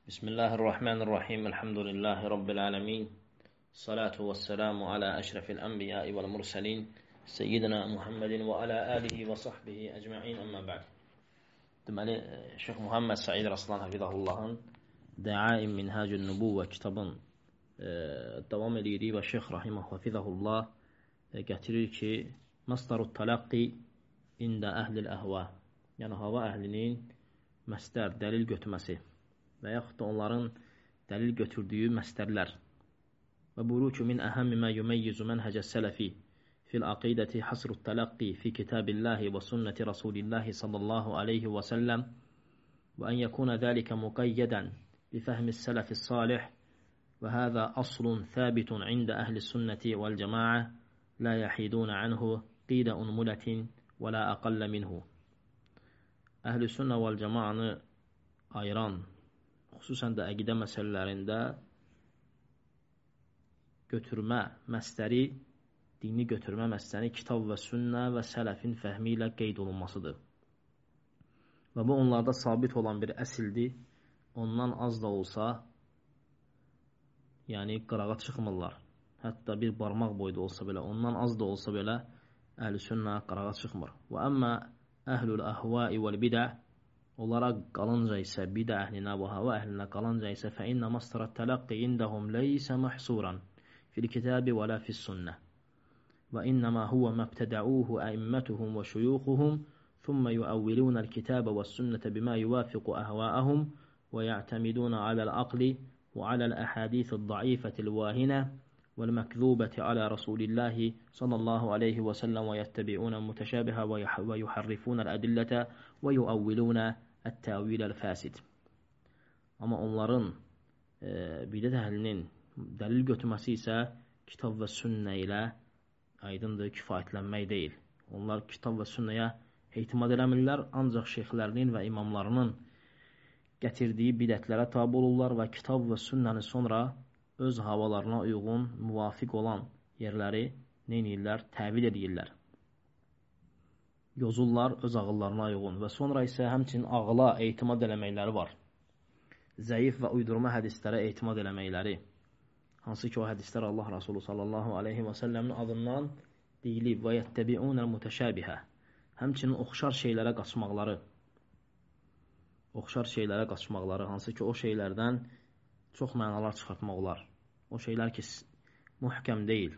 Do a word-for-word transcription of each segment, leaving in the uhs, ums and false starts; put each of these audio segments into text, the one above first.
بسم الله الرحمن الرحيم الحمد لله رب العالمين الصلاة والسلام على أشرف الأنبياء والمرسلين سيدنا محمد وعلى آله وصحبه أجمعين أما بعد. Deməli, Şeyx Muhammed Said Raslan Hafizahullahın Dəaim Minhacun Nübuvvə kitabın e, davam edirik və Şeyx Rahimah Hafizahullah e, gətirir ki, Məsdarut talaqqi ində əhlil əhva, yəni hava əhlinin məsdər, dəlil götürməsi və yaxud da onların dəlil götürdüyü məsdərlər. Və buyurur ki, min əhəmmi mə yüməyyizu mənhəcəs sələfi fil aqidəti hasrut talaqqi fi kitabillahi və sünnəti rasulillahi sallallahu aleyhi və səlləm və ən yəkuna zəlikə muqayyədən bi fəhmis sələfis salih və həzə aslun thəbitun ində əhli sünnəti vəl cəmaə la yəhidunə anhu qidə unmulətin və la əqallə minhu. Əhl-i sünnə vəl cəmaəni ayıran, xüsusən də əqidə məsələlərində götürmə məsdəri, dini götürmə məsdəri kitab və sünnə və sələfin fəhmi ilə qeyd olunmasıdır. Və bu onlarda sabit olan bir əsildir. Ondan az da olsa, yəni qırağa çıxmırlar. Hətta bir barmaq boyda olsa belə, ondan az da olsa belə əhl-i sünnə qırağa çıxmır. Və əmmə əhlül əhvai vəl bidə, onlara qalınca isə bidə əhlinə və hava əhlinə qalınca isə fə innə mastarət tələqqi indəhum leysə məhsuran fil kitabi və lə fis sünnə və innəmə huvə məbtədəuhu əimmətuhum və şuyuxuhum thumma yuəvvilunəl kitabə və sünnətə bimə yuvafiqu əhvaəhum və ya'təmidunə aləl aqli və aləl əhədithil daifətil vəhinə والمكذوبة على رسول الله صلى الله عليه وسلم ويتبعون المتشابه ويحرفون الأدلة ويؤولون التأويل الفاسد. Amma onların e, bidət əhlinin dəlil götürməsi isə kitab və sünnə ilə aydındır, kifayətlənmək deyil. Onlar kitab və sünnəyə etimad eləmirlər, ancaq şeyxlərinin və imamlarının gətirdiyi bidətlərə tabi olurlar və kitab və sünnəni sonra öz havalarına uyğun, müvafiq olan yerləri neynirlər? Təvil edirlər. Yozurlar öz ağıllarına uyğun və sonra isə həmçinin ağıla etimad eləməkləri var. Zəif və uydurma hədislərə etimad eləməkləri. Hansı ki, o hədislər Allah Rasulü sallallahu aleyhi və səlləmin adından deyilib və yəttəbi'unəl mütəşəbihə. Həmçinin oxşar şeylərə qaçmaqları. Oxşar şeylərə qaçmaqları, hansı ki, o şeylərdən çox mənalar çıxartmaq olar. O şeylər ki, mühkəm deyil.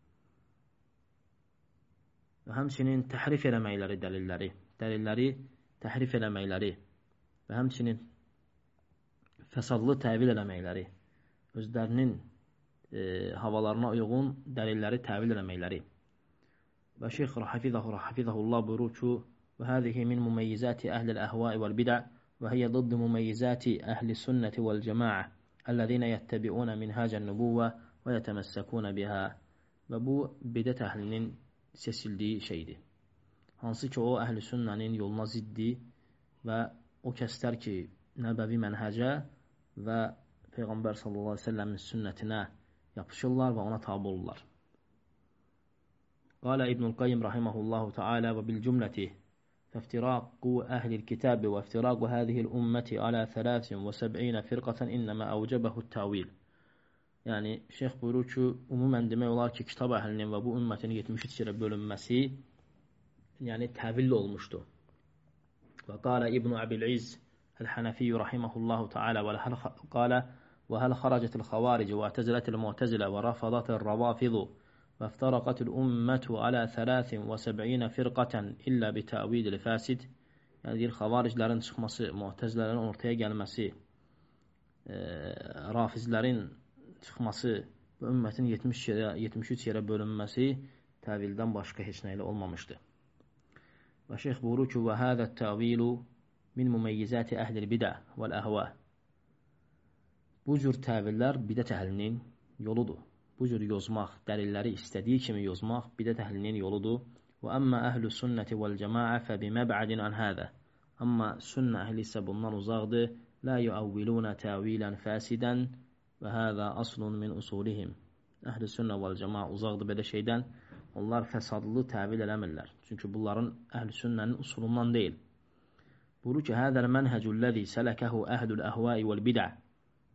Və həmçinin təhrif eləməkləri dəlilləri, dəlilləri təhrif eləməkləri və həmçinin fəsadlı təvil eləməkləri, özlərinin e, havalarına uyğun dəlilləri təvil eləməkləri. Və Şeyx Hafizahullah buyurur ki, və həzihi min mumeyyizati əhlil əhvai vəl bidə və hiyə dıdd mumeyyizati əhli sünnəti vəl cəmaə الذين يتبعون منهاج النبوة ويتمسكون بها. Və bu bidət əhlinin seçildiyi şeydir. Hansı ki, o əhl-i sünnənin yoluna ziddir və o kəslər ki, nəbəvi mənhəcə və Peyğəmbər sallallahu aleyhi ve səlləmin sünnətinə yapışırlar və ona tabi olurlar. Qalə İbnül Qayyim rahiməhullahu teala və bil cümləti فافتراق أهل الكتاب وافتراق هذه الأمة على ثلاث وسبعين فرقة إنما أوجبه التأويل. Yani Şeyx buyurur ki, umumən demək olar ki, kitab əhlinin və bu ümmətin yetmiş üç yerə bölünməsi yəni təvilli olmuşdu. Və qalə İbn Əbil-İz el-Hənəfiyyə rahiməhullahu teala və qalə və həl xaracətil xavarici və ətəzilətil mu'təzilə və rafadatil ravafidu وافترقت الأمة على ثلاث وسبعين فرقة إلا بتأويل الفاسد. Yəni deyir, xavariclərin çıxması, mu'təzilərin ortaya gəlməsi, e, rafizlərin çıxması, bu ümmətin yetmiş üç yerə bölünməsi təvildən başqa heç nə ilə olmamışdı. Və Şeyx buyurur ki, və həzə təvilu min mumeyyizəti əhlil bidə vəl əhvə. Bu cür təvillər bidət əhlinin yoludur. Bu cür yozmaq, dəlilləri istədiyi kimi yozmaq bidət əhlinin yoludur. Və əmmə əhlü sünnəti vəl cəmaə fə biməbədin ən hədə. Amma sünnə əhli isə bundan uzaqdır. Lə yuəvvilunə təvilən fəsidən və həzə aslun min usulihim. Əhl-i sünnə vəl cəmaə uzaqdır belə şeydən. Onlar fəsadlı təvil eləmirlər. Çünki bunların əhl-i sünnənin usulundan deyil. Buyurur ki, həzəl mənhəcul ləzi sələkəhu əhlül əhvai vəl bidə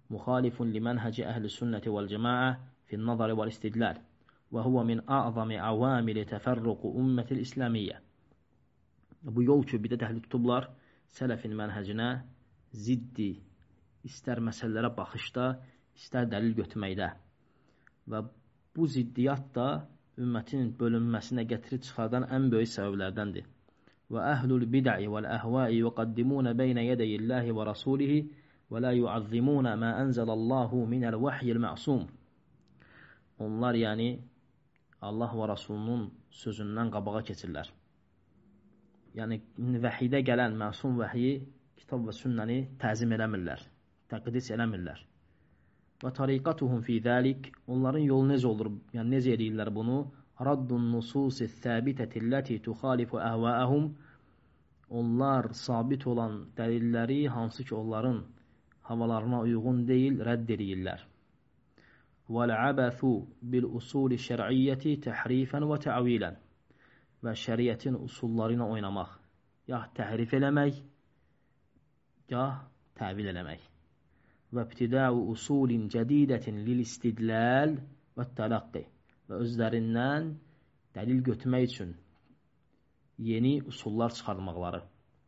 مخالف لمنهج أهل السنة والجماعة في النظر والاستدلال وهو من أعظم عوامل تفرق أمة الإسلامية. Bu yol ki, bidət əhli tutublar, sələfin mənhəcinə ziddi, istər məsələlərə baxışda, istər dəlil götürməkdə. Və bu ziddiyyat da ümmətin bölünməsinə gətirib çıxardan ən böyük səbəblərdəndir. Və əhlul bid'i vəl-əhvai yuqaddimuna beynə yədəyillahi və rasulihi və la yuazzimuna ma ənzəlallahu minəl vahyil məsum. Onlar, yəni, Allah və Rasulunun sözündən qabağa keçirlər. Yəni, vəhidə gələn məsum vəhyi, kitab və sünnəni təzim eləmirlər, təqdis eləmirlər. Və tariqatuhum fi zəlik, onların yolu necə olur, yəni necə edirlər bunu? Raddun nususi thəbitətilləti tuxalifu əhvəəhum, onlar sabit olan dəlilləri, hansı ki onların havalarına uyğun deyil, rədd edirlər. وَالْعَبَثُ بِالْأُصُولِ الشَّرْعِيَّةِ تَحْرِيفًا وَتَعْوِيلًا. Və şəriətin usullarına oynamaq, ya təhrif eləmək, ya təvil eləmək. Və ibtida'u usulin cədidətin lil-istidlal və tələqqi. Və özlərindən dəlil götürmək üçün yeni usullar çıxarmaqları.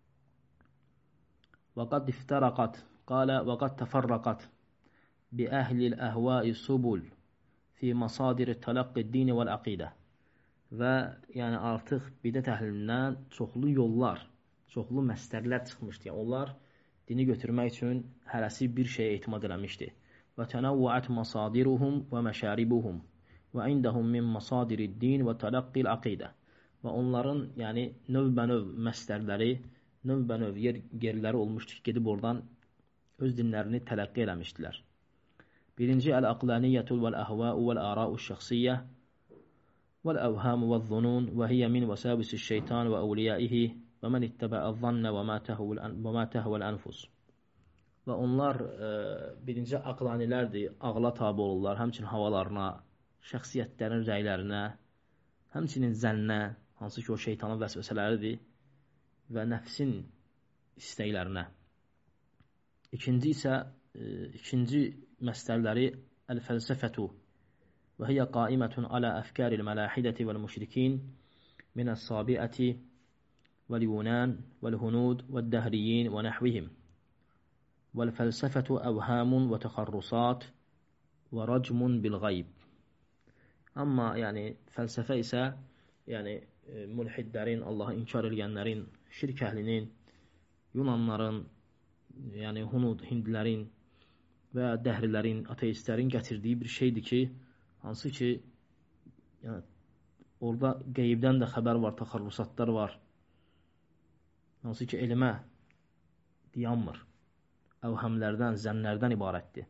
Və qad iftaraqat, qalə və qad təfərraqat bi əhlil əhvai subul fi masadir tələqqi dini vəl-əqidə. Və yəni artıq bidət əhlindən çoxlu yollar, çoxlu məstərlər çıxmışdı. Yəni, onlar dini götürmək üçün hərəsi bir şeyə etimad eləmişdi. Və tənəvvəət masadiruhum və məşəribuhum və indəhum min masadirid din və tələqqil əqidə. Və onların yəni növbənöv məstərləri, növbənöv yer, yerləri olmuşdu ki, gedib oradan öz dinlərini tələqqi eləmişdilər. Birinci, əl-əqlaniyyətul vəl-əhvəu vəl-əra'u-şəxsiyyə وَالْأَوْهَامُ وَالظُّنُونَ وَهِيَ مِنْ وَسَاوِسِ الشَّيْطَانِ وَأَوْلِيَائِهِ وَمَنِ اتَّبَعَ الظَّنَّ وَمَا تَهْوَى الْأَنْفُسُ. Və onlar e, birinci aqlanilərdir, ağla tabi olurlar, həmçinin havalarına, şəxsiyyətlərin rəylərinə, həmçinin zənnə, hansı ki o şeytanın vəsvəsələridir və nəfsin istəklərinə. İkinci isə, e, ikinci məstərləri əl-fəlsəfətu وهي قائمة على أفكار الملاحدة والمشركين من الصابئة واليونان والهنود والدهريين ونحوهم. والفلسفة أوهام وتخرصات ورجم بالغيب. أما يعني فلسفة ise yani mulhidlərin, Allah'ı inkar edənlərin, şirk əhlinin, Yunanların, yani Hunud, Hindlərin və dəhrilərin, ateistlərin gətirdiyi bir şeydir ki, hansı ki, yəni, orada qeybdən də xəbər var, təxarrusatlar var. Hansı ki, elmə dayanmır. Əvhəmlərdən, zənnlərdən ibarətdir.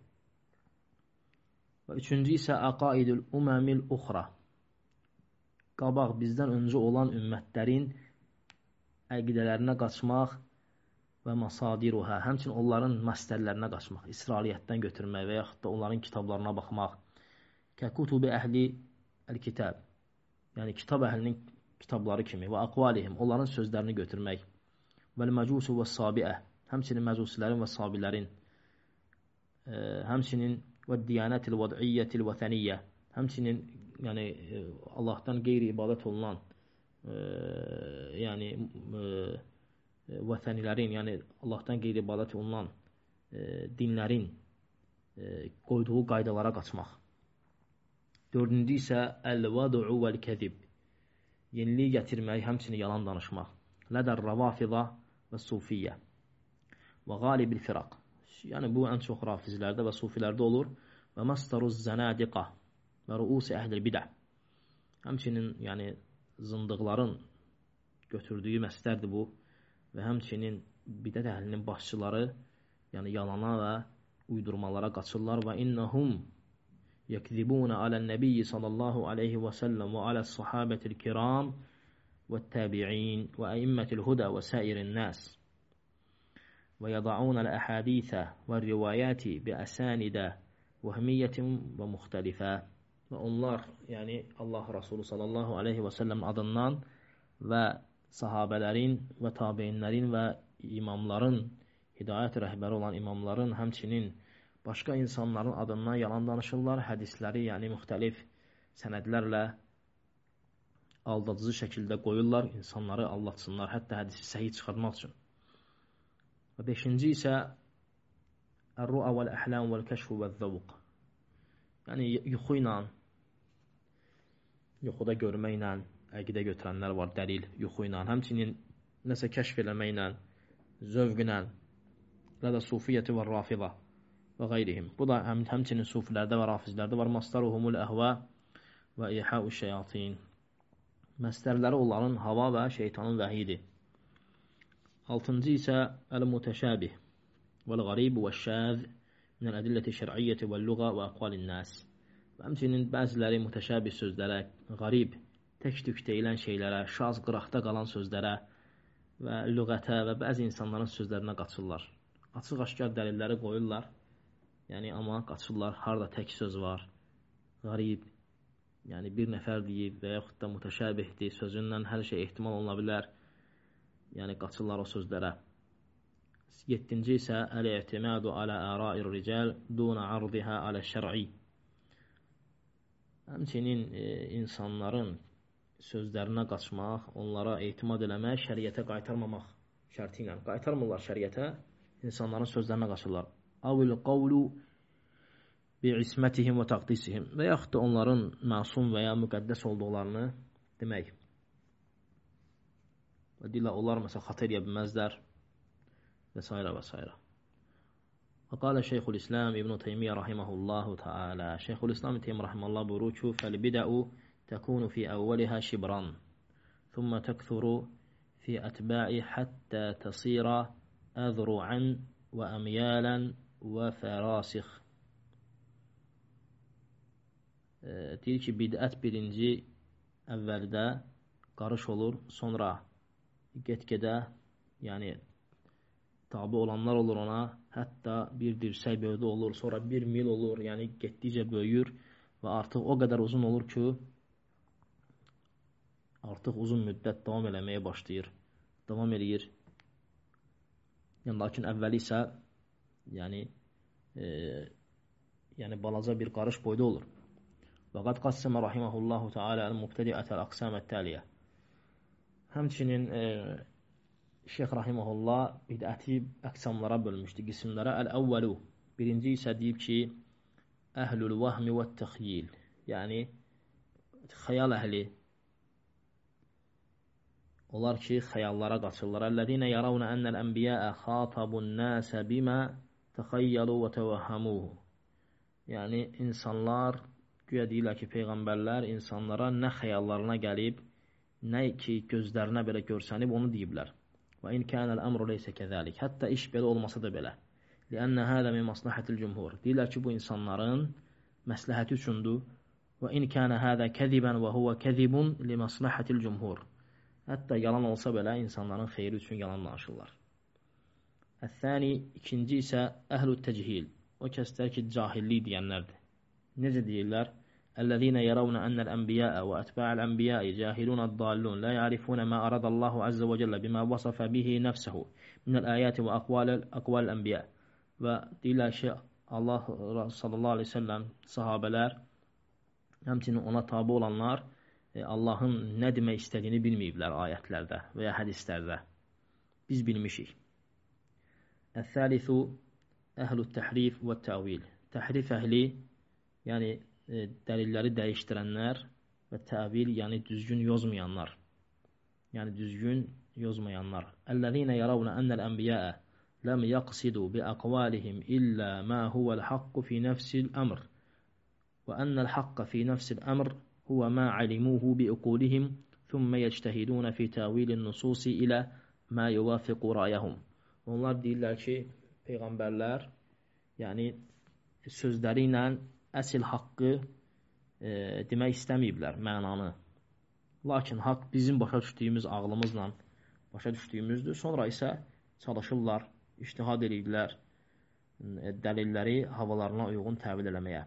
Və üçüncü isə əqaidül uməmil uxra. Qabaq, bizdən öncə olan ümmətlərin əqidələrinə qaçmaq və masadiruhə, həmçinin onların məstərlərinə qaçmaq, İsrailiyyətdən götürmək və yaxud da onların kitablarına baxmaq. Kəkutubi əhli əl-kitab, yəni kitab əhlinin kitabları kimi və aqvalihim, onların sözlərini götürmək. Vəl-məcusu və sabiə, həmçinin məcusilərin və sabilərin, e, həmçinin və diyanətil vədiyyətil vətəniyyə, həmçinin yəni, Allahdan qeyri ibadət olunan e, yəni e, vətənilərin, yəni Allahdan qeyri ibadət olunan e, dinlərin e, qoyduğu qaydalara qaçmaq. Dördüncü isə əl-vadu'u vəl-kəzib, yenilik gətirmək, həmçinin yalan danışmaq. Lədər rəvafidə və sufiyyə və qalibil firaq. Yəni bu ən çox rafizlərdə və sufilərdə olur. Və məstaruz zənadiqə və rüusi əhl-i bidə. Həmçinin yəni zındıqların götürdüyü məstərdir bu və həmçinin bidət əhlinin başçıları yəni yalana və uydurmalara qaçırlar və innəhum يكذبون على النبي صلى الله عليه وسلم وعلى الصحابة الكرام والتابعين وأئمة الهدى وسائر الناس ويضعون الأحاديث والروايات بأساند وهمية ومختلفة. Və onlar, yəni Allah Rasulü sallallahu aleyhi və səlləm adından və sahabələrin və tabeinlərin və imamların, hidayət rəhbəri olan imamların, həmçinin başqa insanların adından yalan danışırlar, hədisləri, yəni müxtəlif sənədlərlə aldadıcı şəkildə qoyurlar, insanları aldatsınlar, hətta hədisi səhih çıxartmaq üçün. Və beşinci isə Ər-Ru'a vəl-Əhlam vəl-Kəşfu vəl-Zəvq. Yəni yuxu ilə, yuxuda görməklə əqidə götürənlər var, dəlil yuxu ilə, həmçinin nəsə kəşf eləməklə, zövqlə, və də sufiyyəti və rafiza və qayrihim. Bu da həm, həmçinin sufilərdə və rafizlərdə var. Masdaruhumul əhva və iha'u şeyatin. Məstərləri onların hava və şeytanın vəhidir. Altıncı isə əl-mutəşəbih vəl-qarib və-şəz minəl ədilləti şər'iyyəti vəl-lüğa və əqvalin nəs. Və həmçinin bəziləri mutəşəbih sözlərə, qarib, tək-tük deyilən şeylərə, şaz, qıraqda qalan sözlərə və lüğətə və bəzi insanların sözlərinə qaçırlar. Açıq-aşkar dəlilləri qoyurlar, yəni amma qaçırlar, harada tək söz var, qarib, yəni bir nəfər deyib və yaxud da mutəşəbihdir, sözündən hər şey ehtimal oluna bilər, yəni qaçırlar o sözlərə. Yeddinci isə əl-i'timadu alə əra'ir rical duna ardiha alə şər'i. Həmçinin e, insanların sözlərinə qaçmaq, onlara etimad eləmək, şəriətə qaytarmamaq şərti ilə. Qaytarmırlar şəriətə, insanların sözlərinə qaçırlar. Avil qavlu bi'ismətihim və taqdisihim. Və yaxud da onların məsum və ya müqəddəs olduqlarını demək. Və deyirlər, onlar məsələn xata edə bilməzlər və s. və s. Və qalə Şeyxülislam İbn Teymiyyə rahiməhullahu teala. Şeyxülislam İbn Teymiyyə rahiməhullah buyurur ki, fəl-bidəu təkunu fi əvvəlihə şibran, thumma təkthuru fi ətbə'i həttə tasira əzru'an və əmyalan və fərasix. E, deyir ki, bidət birinci əvvəldə qarış olur, sonra get-gedə, yəni tabi olanlar olur ona, hətta bir dirsək böyüdü olur, sonra bir mil olur, yəni getdikcə böyüyür və artıq o qədər uzun olur ki, artıq uzun müddət davam eləməyə başlayır, davam eləyir. Yəni, lakin əvvəli isə, yəni, e, yəni balaca bir qarış boyda olur. Və qad qassəmə rahiməhullahu teala əl-mubtədiətəl əqsamət-təliyə. Həmçinin e, Şeyx rahiməhullah bidəti əqsamlara bölmüşdü, qismlərə. Əl-əvvəlu, birinci isə deyib ki, əhlül vəhmi və təxyil, yəni xəyal əhli, onlar ki, xəyallara qaçırlar. Əl-ləzinə yaravnə ənəl ənbiyəə xatabun nəsə bimə təxəyyalu və təvəhhəmuhu. Yəni, insanlar, güya deyirlər ki, peyğəmbərlər insanlara nə xəyallarına gəlib, nə ki, gözlərinə belə görsənib, onu deyiblər. Və in kənəl əmru leysə kəzəlik. Hətta iş belə olmasa da belə. Liənnə hədə min maslahətil cümhur. Deyirlər ki, bu insanların məsləhəti üçündür. Və in kənə hədə kəzibən və huvə kəzibun li maslahətil cümhur. Hətta yalan olsa belə insanların xeyri üçün yalan danışırlar. Əth-thani, ikinci isə əhlü təcihil. O kəslər ki, cahillik deyənlərdir. Necə deyirlər? الذين يرون أن الأنبياء وأتباع الأنبياء جاهلون الضالون لا يعرفون ما أراد الله عز وجل بما وصف به نفسه من الآيات وأقوال أقوال الأنبياء. Və deyirlər ki, Allah sallallahu aleyhi ve sellem sahabələr, həmçinin ona tabi olanlar Allahın nə demək istədiyini bilməyiblər ayətlərdə və ya hədislərdə. Biz bilmişik. Əth-thalithu əhlü təhrif və təvil. Təhrif əhli, yəni dəlilləri dəyişdirənlər və təvil, yəni düzgün yozmayanlar. Yəni düzgün yozmayanlar. Əl-ləzinə yaravnə ənəl ənbiyəə ləm yaqsidu bi əqvalihim illə mə huvəl haqqu fi nəfsil əmr və ənəl haqqa fi nəfsil əmr huvə mə alimuhu bi uqulihim thümmə yəctəhidunə fi təvilin nususi ilə mə yuvafiqu rayəhum. Onlar deyirlər ki, peyğəmbərlər, yəni sözləri ilə əsl haqqı e, demək istəməyiblər, mənanı. Lakin haqq bizim başa düşdüyümüz ağlımızla başa düşdüyümüzdür. Sonra isə çalışırlar, ictihad edirlər, e, dəlilləri havalarına uyğun təvil eləməyə.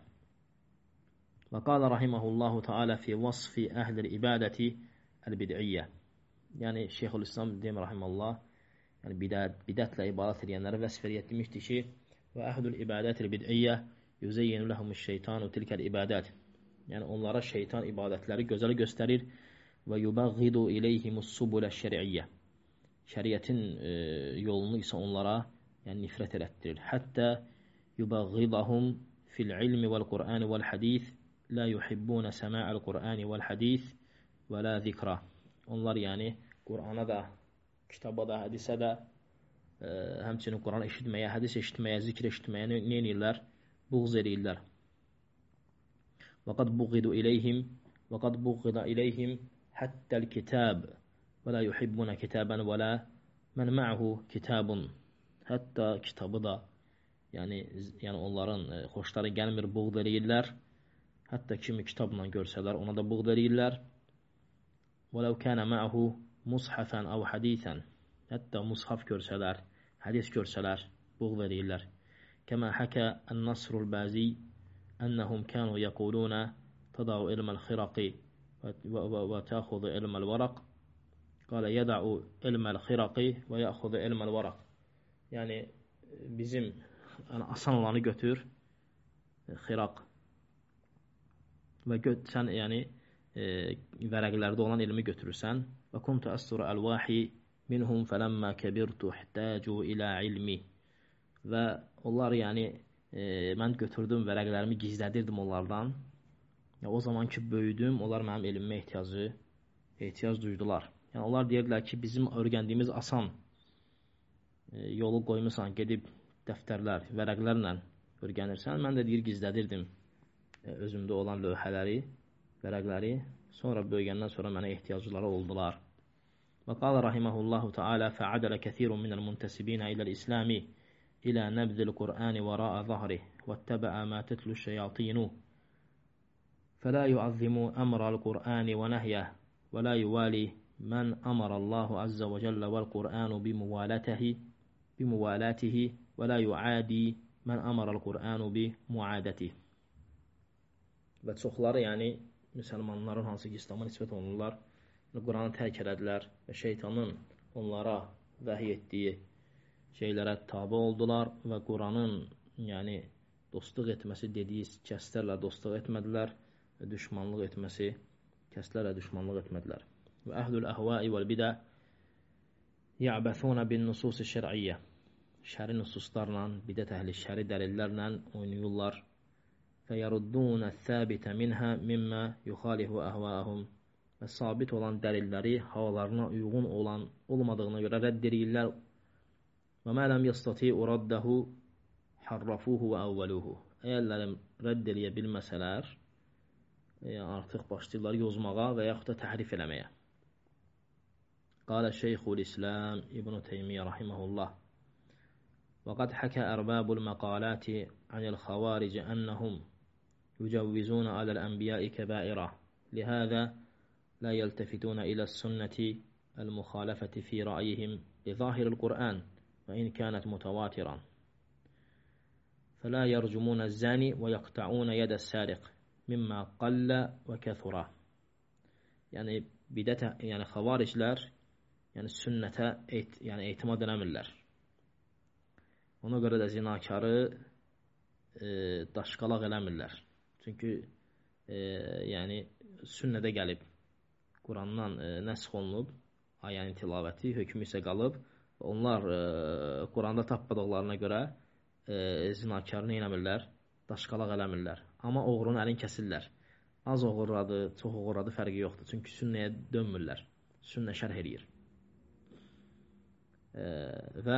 Və qala rahiməhullahu teala fi vasfi əhlil ibadəti əl-bid'iyyə. Yəni, Şeyxülislam deyim rahiməllah, yəni bidət, bidətlə ibadət edənləri vəsf edilmişdir ki, Və əhlul ibadətil bid'iyyə yüzeyyinu ləhumuş-şeytanu tilkəl ibadət. Yəni onlara şeytan ibadətləri gözəl göstərir və yubaghidu ileyhimus-subuləş-şər'iyyə. Şəriətin e, yolunu isə onlara yəni nifrət elətdirir. Hətta yubaghidahum fil ilmi vel Qur'an vel hadis la yuhibbuna sama'al Qur'an vel hadis və la zikra. Onlar yəni Qur'ana da, kitaba da, hədisə də, e, həmçinin Qur'an eşitməyə, hədis eşitməyə, zikr eşitməyə nə edirlər? Buğz edirlər. Və qad buğidu ileyhim və qad buğida ileyhim hatta'l kitab və la yuhibbuna kitaban və la men ma'hu kitabun. Hətta kitabı da yəni yəni onların e, xoşları gəlmir, buğd edirlər. Hətta kimi kitabla görsələr ona da buğd edirlər. Və law kana ma'hu mushafan aw hadisan. Hətta mushaf görsələr, hədis görsələr buğd edirlər. Kəma haka an-Nasr al-Bazi annahum kanu yaquluna tada'u ilm al-khiraqi və ta'khudhu ilm al-waraq. Qala yada'u ilm al-khiraqi və ya'khudhu ilm al-waraq. Yəni bizim yəni, asan olanı götür, xiraq və göt, sən yəni e, vərəqlərdə olan ilmi götürürsən. Və kuntu astura al-wahi minhum falamma kabirtu ihtaju ila ilmi. Və onlar yəni e, mən götürdüm vərəqlərimi gizlədirdim onlardan. Ya, o zaman ki böyüdüm, onlar mənim elmimə ehtiyacı ehtiyac duydular. Yəni onlar deyirdilər ki, bizim öyrəndiyimiz asan e, yolu qoymusan, gedib dəftərlər, vərəqlərlə öyrənirsən. Mən də deyir gizlədirdim e, özümdə olan lövhələri, vərəqləri. Sonra böyüyəndən sonra mənə ehtiyacları oldular. Və qala rahimehullahu taala fa'adala kathirun minel muntasibina ila'l-islami ila nabzil Qur'ani vara'a zahrihi wattaba'a ma tatlu ash-shayatinu fala yu'azzimu amra al-Qur'ani wa nahyahu wa la yuwali man amara Allahu azza wa jalla wal Qur'anu bimuwalatihi bimuwalatihi və la yuadi mən amara al-Qur'anu bi muadatihi. Və çoxları yəni müsəlmanların hansı ki İslam'a nisbət olunurlar, Qur'anı tərk elədilər və şeytanın onlara vəhiy etdiyi şeylərə tabe oldular və Qur'anın yəni dostluq etməsi dediyi kəslərlə dostluq etmədilər və düşmanlıq etməsi kəslərlə düşmanlıq etmədilər. Və əhlul əhvai vəl bidə ya'bəthuna bin nusus-i şər'iyyə. Şəri nususlarla, bidət əhli şəri dəlillərlə oynayırlar. Fəyəruddunə thəbitə minhə mimmə yuxalihu əhvaəhum. Və sabit olan dəlilləri havalarına uyğun olan olmadığına görə rədd edirlər. Və mə ləm yəstati'u raddəhu harrafuhu və əvvəluhu. Əgərlərim rədd eləyə bilməsələr, yəni artıq başlayırlar yozmağa və yaxud da təhrif eləməyə. Qalə Şeyxülislam İbn Teymiyyə rahiməhullah. وقد حكى أرباب المقالات عن الخوارج أنهم يجوزون على الأنبياء كبائرة لهذا لا يلتفتون إلى السنة المخالفة في رأيهم بظاهر القرآن وإن كانت متواترا فلا يرجمون الزاني ويقطعون يد السارق مما قل وكثر. يعني بدأت يعني خوارجler يعني sünnete et, yani etimad edəmirlər. Ona görə də zinakarı e, daşqalaq eləmirlər. Çünki e, yəni sünnədə gəlib, Qurandan e, nəsx olunub, ayənin tilavəti, hökmü isə qalıb. Onlar e, Quranda tapmadıqlarına görə e, zinakarı nə eləmirlər? Daşqalaq eləmirlər. Amma oğrunun əlini kəsirlər. Az oğurladı, çox oğurladı fərqi yoxdur. Çünki sünnəyə dönmürlər. Sünnə şərh eləyir. E, və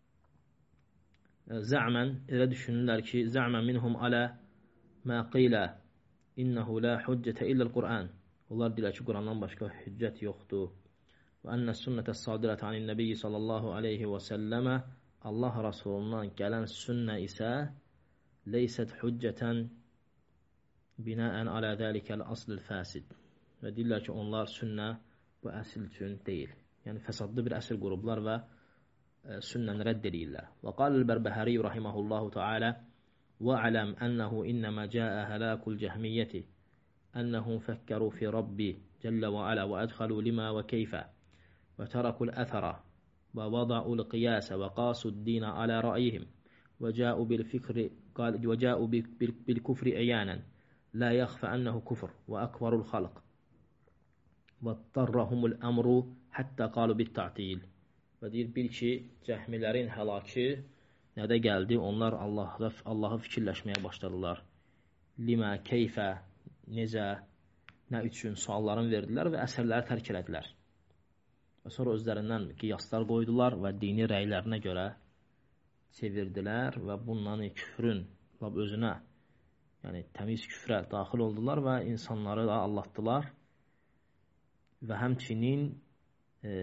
zə'mən elə düşünürlər ki, zə'mən minhum alə mə qilə innəhu la hüccətə illəl Qur'an. Onlar deyirlər ki, Qurandan başqa hüccət yoxdur. Və ənə sünnətə sadirətə anin nəbiyyi sallallahu aleyhi və səlləmə Allah Rasulundan gələn sünnə isə leysət hüccətən binəən alə dəlikəl asl-ül fəsid. Və deyirlər ki, onlar sünnə bu əsil üçün deyil. Yəni fəsadlı bir əsl qurublar və sünnəni rədd edirlər. Və qal el-Bərbəhəri rahiməhullahu teala وَعَلَمْ أَنَّهُ إِنَّمَا جَاءَ هَلَاكُ الْجَهْمِيَّةِ أَنَّهُمْ فَكَّرُوا فِي رَبِّ جَلَّ وَعَلَى وَأَدْخَلُوا لِمَا وَكَيْفَ وَتَرَكُوا الْأَثَرَ وَوَضَعُوا الْقِيَاسَ وَقَاسُوا الدِّينَ عَلَى رَأْيِهِمْ وجاءوا بالفكر قال وجاءوا بالكفر عيانا لا يخفى أنه كفر وأكبر الخلق واضطرهم الأمر حتى قالوا بالتعطيل. Və deyir, bil ki, cəhmilərin həlakı nədə gəldi? Onlar Allah'a, Allah'a fikirləşməyə başladılar. Limə, keyfə, necə, nə üçün sualların verdilər və əsərləri tərk elədilər. Və sonra özlərindən qiyaslar qoydular və dini rəylərinə görə çevirdilər və bundan küfrün özünə, yəni təmiz küfrə daxil oldular və insanları da allatdılar və həmçinin e,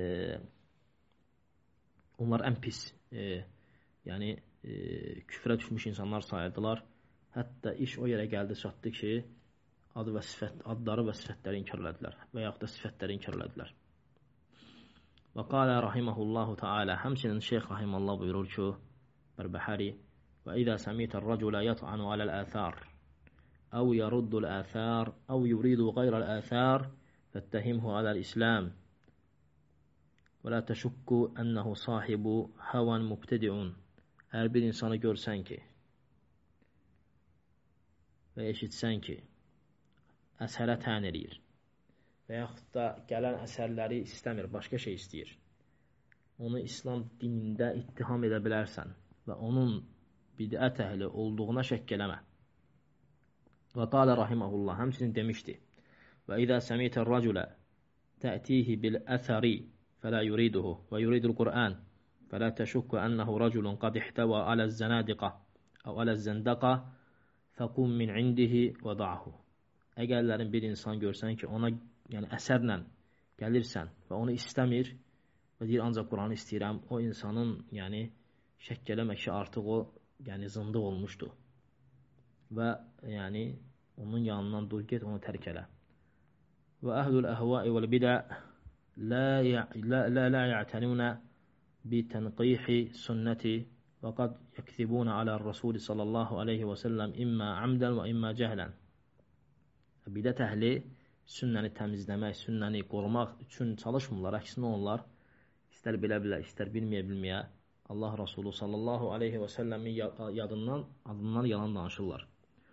onlar ən pis, e, yəni e, küfrə düşmüş insanlar sayırdılar. Hətta iş o yerə gəldi, çatdı ki, adı və sifət, adları və sifətləri inkar elədilər və yaxud da sifətləri inkar elədilər. Və qalə rahiməhullahu ta'ala, həmçinin Şeyx rahimallah buyurur ki, Bərbəhəri, və idə səmitər rəculə yət'anu aləl-əthər, əv yəruddul-əthər, əv yuridu qayrəl-əthər, fəttəhimhu aləl-İslam, və la təşukku ənəhu sahibu həvən mübtedi'un. Əgər bir insanı görsən ki, və eşitsən ki, əsərə tən eləyir və yaxud da gələn əsərləri istəmir, başqa şey istəyir, onu İslam dinində ittiham edə bilərsən və onun bidət əhli olduğuna şəkk eləmə. Və qalə rahiməhullah, həmçinin demişdi, və idə səmitər rəculə tə'tihi bil-əthəri فلا يريده ويريد القرآن فلا تشك أنه رجل قد احتوى على الزنادقة أو على الزندقة فقم من عنده وضعه. Əgərlərin bir insan görsən ki, ona yəni əsərlə gəlirsən və onu istəmir və deyir, ancaq Qur'anı istəyirəm, o insanın yəni şəkk eləmə ki, artıq o yəni zındıq olmuşdur və yəni onun yanından dur, get, onu tərk elə. Və əhlul əhvai vəl bidə لا لا لا لا يعتنون بتنقيح سنتي وقد يكذبون على الرسول صلى الله عليه وسلم إما عمدا وإما جهلا. Bidət əhli sünnəni təmizləmək, sünnəni qorumaq üçün çalışmırlar. Əksinə onlar istər bilə bilə, istər bilməyə bilməyə Allah Rasulü sallallahu aleyhi və səlləmin yadından, adından yalan danışırlar.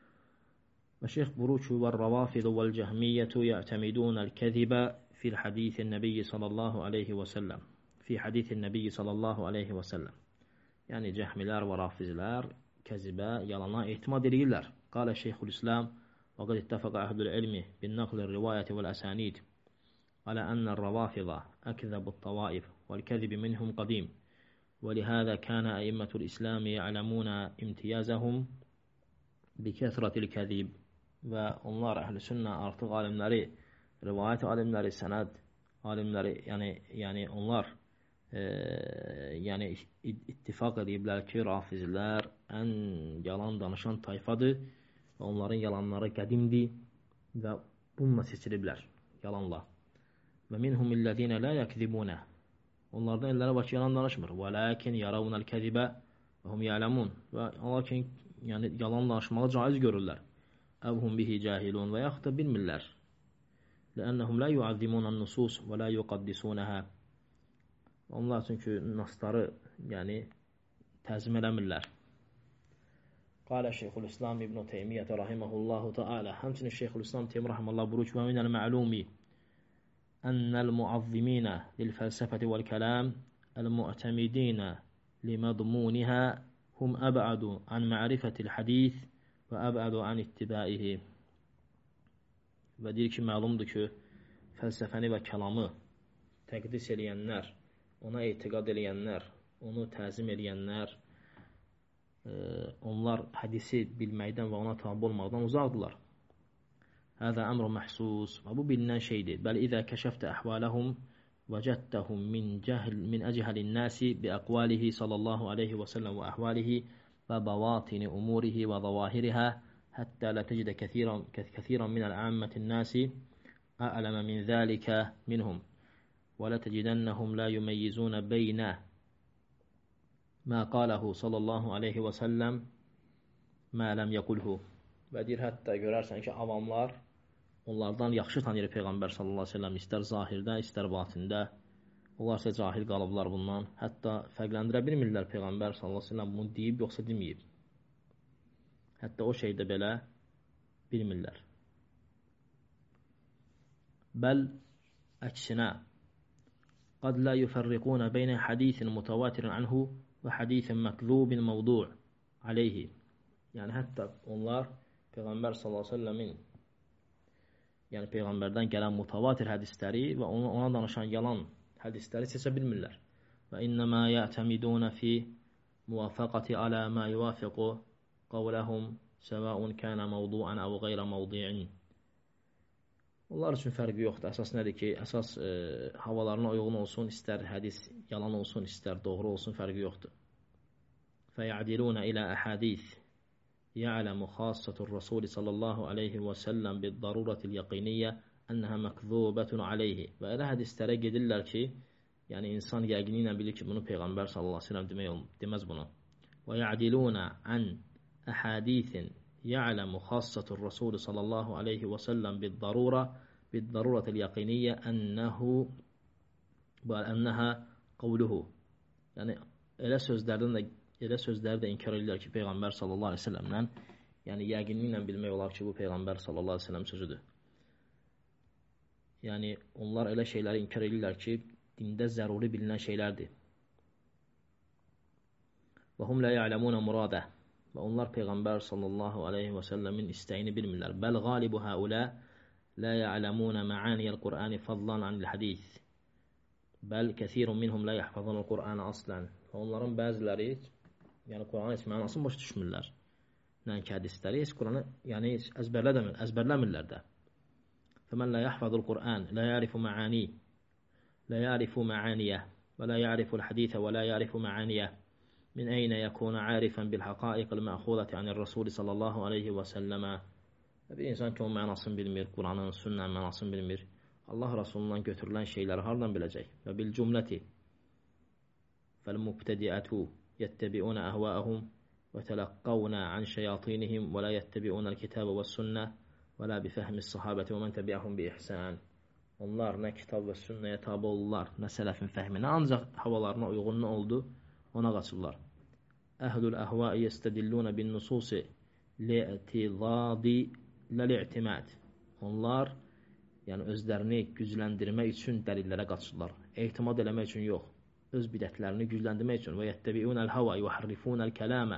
Və Şeyx buyurur ki, "Vər-ravafidu vəl-cəhmiyyətu ya'temidunəl-kəzibə في الحديث النبي صلى الله عليه وسلم في حديث النبي صلى الله عليه وسلم." Yani cəhmilər və rafizlər kəzibə, yalana ehtimad edirlər. Qalə Şeyxülislam və qad ittəfəqə əhlül ilmi bin-nəqli rivayəti vəl-əsanid alə ənəl-rəvafizə əkzəbut-təvaif vəl-kəzib minhum qadim və lihəzə kənə əimmətul İsləmi ya'ləmunə imtiyazəhum bikəsrətil-kəzib. Və onlar əhl-i sünnə artıq alimləri, rivayət alimləri, sənəd alimləri, yəni, yəni onlar e, yəni ittifaq ediblər ki, rafizlər ən yalan danışan tayfadır və onların yalanları qədimdir və bununla seçiliblər, yalanla. Və minhum illədinə lə yəkzibunə, onlardan elləri var ki, yalan danışmır. Və ləkin yaravunəl kəzibə və hum yələmun, və onlar ki, yəni yalan danışmağı caiz görürlər. Əvhum bihi cahilun, və yaxud da bilmirlər. لأنهم لا يعظمون النصوص ولا يقدسونها. Onlar çünki nasları yəni təzim eləmirlər. Qalə Şeyxülislam İbn Teymiyyət rahimehullahu taala. Həmçinin Şeyxülislam Teymiyyə rahimehullah buyurur ki, "Və minəl ma'lumi ennel mu'azzimin lil-fəlsəfəti vəl-kəlam el-mu'tamidin limadmuniha hum ab'adu an ma'rifatil hadis və ab'adu an ittibaihi." Və deyir ki, məlumdur ki, fəlsəfəni və kəlamı təqdis eləyənlər, ona etiqad eləyənlər, onu təzim eləyənlər, e, onlar hədisi bilməkdən və ona tabi olmaqdan uzaqdırlar. Həzə əmr məhsus, və bu bilinən şeydir. Bəl izə kəşəftə əhvaləhum vəcəddəhum min cəhl min əchəlin nəsi bi əqvalihi sallallahu aleyhi və səlləm və əhvalihi və bəvatini umurihi və zavahirihə حتى لا تجد كثيرا كثيرا من العامة الناس أعلم من ذلك منهم ولا تجدنهم لا يميزون بين ما قاله صلى الله عليه وسلم ما لم يقله. Və deyir, hətta görərsən ki, avamlar onlardan yaxşı tanıyır Peyğəmbər sallallahu aleyhi ve sellem, istər zahirdə, istər batində. Onlar isə cahil qalıblar bundan. Hətta fərqləndirə bilmirlər Peyğəmbər sallallahu əleyhi və səlləm bunu deyib yoxsa deməyib. Hətta o şeydə belə bilmirlər. Bəl əksinə qad la yufarriquna beynə hadisin mutavatirin anhu və hadisin məkzubin mavdu' aleyhi. Yəni hətta onlar Peyğəmbər sallallahu əleyhi və səlləmin, yəni Peyğəmbərdən gələn mutavatir hədisləri və ona, ona danışan yalan hədisləri seçə bilmirlər. Və innəmə yə'təmidunə fi muvafaqati alə mə yuvafiqu qavləhum səvəun kənə mavdu'an əv qeyrə mavdi'in. Onlar üçün fərqi yoxdur. Əsas nədir ki, əsas e, havalarına uyğun olsun, istər hədis yalan olsun, istər doğru olsun, fərqi yoxdur. Fəyədilunə ilə əhədis ya'lamu xassətur Rasul sallallahu aleyhi və səlləm bid-daruratil yaqiniyyə ənəhə məkzubətun aleyhi. Və elə hədislərə gedirlər ki, yəni insan yəqini ilə bilir ki, bunu Peyğəmbər sallallahu aleyhi və səlləm demək, deməz bunu. Və ya'dilunə ən əhədisin ya'lamu xassətur Rasul sallallahu aleyhi və səlləm bid-darura bid-daruratil yaqiniyyə ənəhu və ənəhə qavluhu. Yəni elə sözlərdən də elə sözləri də inkar edirlər ki, Peyğəmbər sallallahu aleyhi və səlləmdən, yəni yəqini ilə bilmək olar ki, bu Peyğəmbər sallallahu aleyhi və səlləm sözüdür. Yəni onlar elə şeyləri inkar edirlər ki, dində zəruri bilinən şeylərdir. Və hum la ya'lamun muradə. Və onlar Peyğəmbər sallallahu aleyhi və səlləmin istəyini bilmirlər. Bəl qalibu haula la ya'lamun ma'aniyəl Qur'ani fadlan anil hadis. Bəl kəsirun minhum la yahfazunul Qur'ana aslan. Və onların bəziləri, yəni Qur'anın heç mənasını başa düşmürlər. Nəinki hədisləri, heç Qur'anı yəni əzbərləmirlər də. فمن لا يحفظ القرآن لا يعرف معانيه لا يعرف معانيه ولا يعرف الحديث ولا يعرف معانيه من أين يكون عارفا بالحقائق المأخوذة عن الرسول صلى الله عليه وسلم. Bir insan ki, onun mənasını bilmir, Qur'anın, sünnənin mənasını bilmir, Allah Rasulundan götürülən şeyləri hardan biləcək? Və bil cümləti fəl-mubtədiətü yəttəbi'unə əhvəəhum və tələqqavnə an şeyatinihim və la yəttəbi'unəl kitəbə və sünnə və la bifəhmis sahabəti və mən təbiəhum bi ihsan. Onlar nə kitab və sünnəyə tabi olurlar, nə sələfin fəhminə, ancaq havalarına uyğun nə oldu, ona qaçırlar. Əhlül əhvai yestədillunə bin nususi li'tidadi ləl-i'timad. Onlar yəni özlərini gücləndirmək üçün dəlillərə qaçırlar. Ehtimad eləmək üçün yox, öz bidətlərini gücləndirmək üçün. Və yəttəbi'unəl hava yuharrifunəl kələmə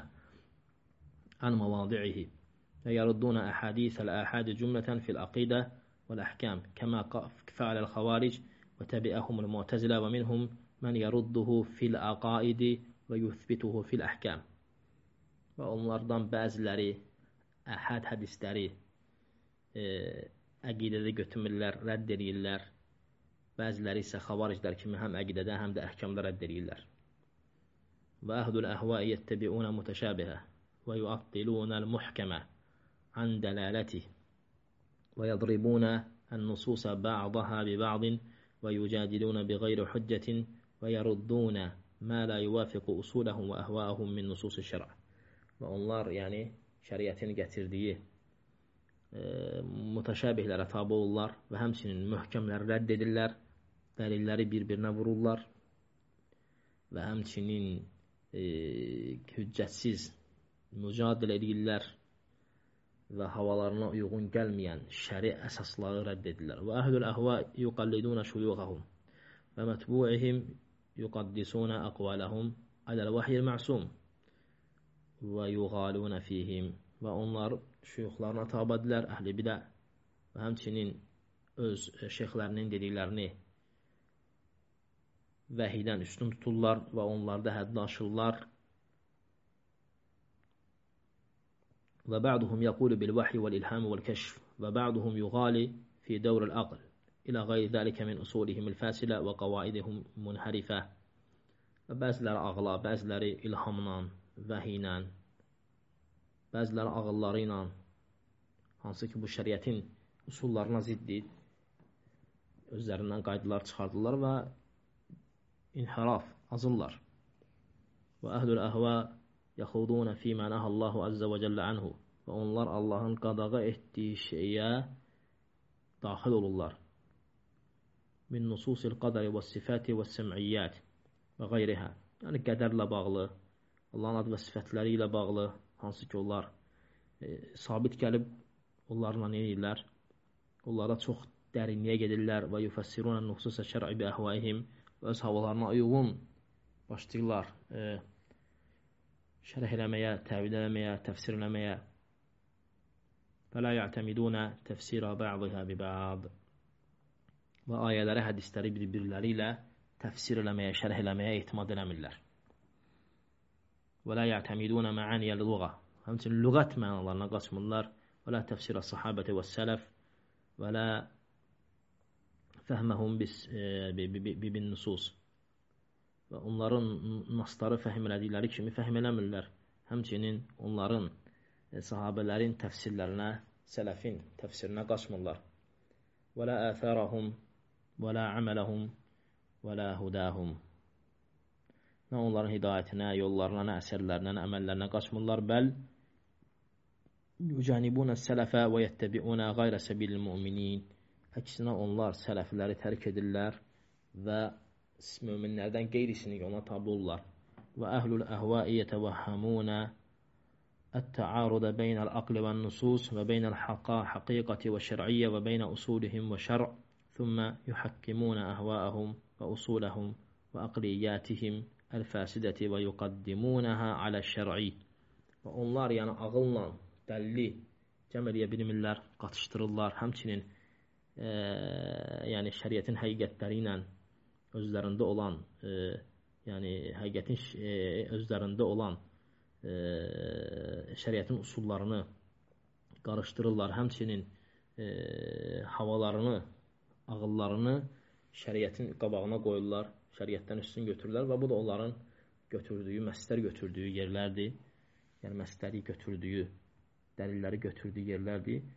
an mavadi'ihi. ويردون أحاديث الآحاد جملة في العقيدة والأحكام كما فعل الخوارج وتبعهم المعتزلة ومنهم من يرده في العقائد ويثبته في الأحكام. Və onlardan bəziləri əhad hədisləri e, əqidədə götürürlər, rədd edirlər. Bəziləri isə xavariclər kimi həm əqidədə, həm də əhkamda rədd edirlər. Və əhdul əhvai yəttəbi'unə mütəşəbihə və yuattilunəl muhkəmə عن دلالته ويضربون النصوص بعضها ببعض ويجادلون بغير حجة ويردون ما لا يوافق أصولهم وأهواءهم من نصوص الشرع. Və onlar yəni şəriətin gətirdiyi e, mütəşabihlərə tabi olurlar və həmçinin möhkəmləri rədd edirlər, dəlilləri bir-birinə vururlar və həmçinin e, hüccətsiz mücadilə edirlər və havalarına uyğun gəlməyən şəri əsasları rədd edirlər. Və əhlül əhva yuqallidunə şuyuğahum və mətbu'ihim yuqaddisunə əqvaləhum aləl vahiyyil məsum və yuğalunə fihim. Və onlar şuyuxlarına tabadilər, əhli bidə və həmçinin öz şeyxlərinin dediklərini vəhiydən üstün tuturlar və onlarda həddi aşırlar. وبعضهم يقول بالوحي والإلهام والكشف وبعضهم يغالي في دور العقل إلى غير ذلك من أصولهم الفاسلة وقواعدهم منحرفة. Bəziləri ağla, bəziləri ilhamla, vəhiylə, bəziləri ağılları ilə, hansı ki bu şəriətin usullarına ziddir, özlərindən qaydalar çıxardırlar və inhiraf, azırlar. Və əhlül əhvə yaxuduna fīmə nəhəllahu əzzə və cəllə anhu. Və onlar Allahın qadağa etdiyi şeyə daxil olurlar. min nususil qadari və sifəti və səm'iyyət və qeyrihə. Yəni qədərlə bağlı, Allahın adı və sifətləri ilə bağlı, hansı ki onlar e, sabit gəlib, onlarla nə edirlər? Onlara çox dərinliyə gedirlər və yufəssirunə nuxsusə şər'i bi əhvaihim və öz havalarına uyğun başlayırlar e, şərh eləməyə, təvil eləməyə, təfsir eləməyə. فَلَا يَعْتَمِدُونَ تَفْسِيرَ بَعْضِهَا بِبَعْضِ Və ayələri, hədisləri bir-birləri ilə təfsir eləməyə, şərh eləməyə etimad eləmirlər. وَلَا يَعْتَمِدُونَ مَعَانِيَ اللُغَةِ Həmçinin lüğət mənalarına qaçmırlar. وَلَا تَفْسِرَ الصَّحَابَةِ وَالسَّلَفِ وَلَا فَهْمَهُمْ بِالنُّسُوس Və onların nasları fəhm elədikləri kimi fəhm eləmirlər. Həmçinin onların sahabələrin təfsirlərinə, sələfin təfsirinə qaçmırlar. وَلَا آثَارَهُمْ وَلَا عَمَلَهُمْ وَلَا هُدَاهُمْ Nə onların hidayətinə, yollarına, nə əsərlərinə, nə əməllərinə qaçmırlar. Bəl يُجَانِبُونَ السَّلَفَ وَيَتَّبِعُونَ غَيْرَ سَبِيلِ الْمُؤْمِنِينَ Əksinə onlar sələfləri tərk edirlər və möminlərdən qeyrisini ona tabi olurlar. وَأَهْلُ الْأَهْوَاءِ يَتَوَهَّمُونَ التعارض بين العقل والنصوص وبين الحقيقة والشرعية وبين أصولهم وشرع ثم يحكمون أهواءهم وأصولهم وأقلياتهم الفاسدة ويقدمونها على الشرع Və onlar yəni ağılla, dəlli cəm eləyə bilmirlər, qatışdırırlar. Həmçinin e, yəni şəriətin həqiqətləri ilə özlərində olan e, yəni həqiqətin e, özlərində olan e, şəriətin usullarını qarışdırırlar. Həmçinin e, havalarını, ağıllarını şəriətin qabağına qoyurlar, şəriətdən üstün götürürlər və bu da onların götürdüyü, məsdər götürdüyü yerlərdir. Yəni məsdəri götürdüyü, dəlilləri götürdüyü yerlərdir.